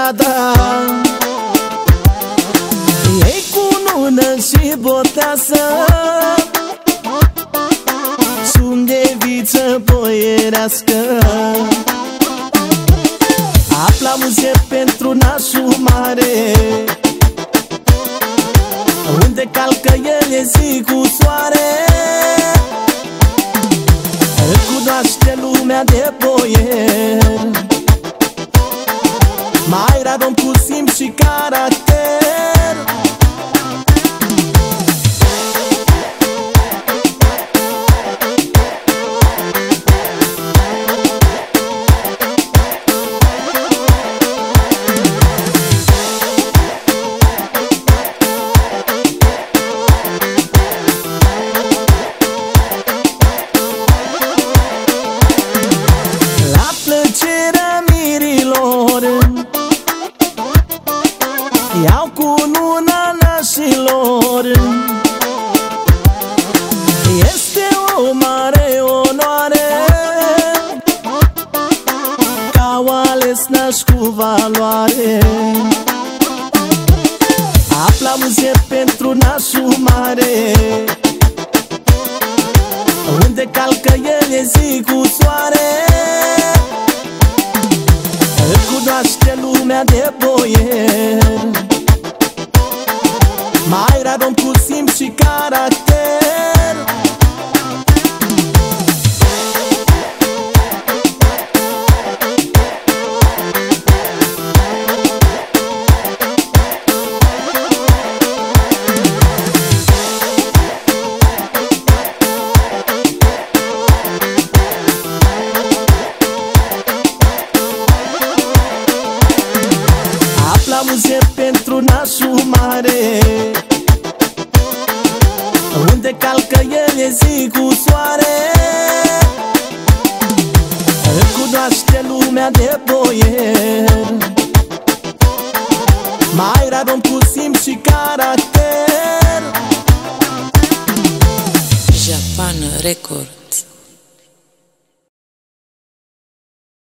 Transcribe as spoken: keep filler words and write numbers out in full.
strada. Ei cunună și botează, sunt de viță boierească. Aplauze pentru nașul mare, unde calcă el e zi cu soare. Îl cunoaște lumea de boier, mai rar om cu simț și caracter. Iau cununa nașilor, este o mare onoare că au ales naș cu valoare. Aplauze pentru nașul mare, unde calcă el e zi cu soare. Îl cunoaște lumea de boier, mai rar om cu simț și caracter. Aplauze pentru nașul mare, unde calcă el e zi cu soare. Îl cunoaște lumea de boier, mai rar om cu simț și caracter. Japan Record.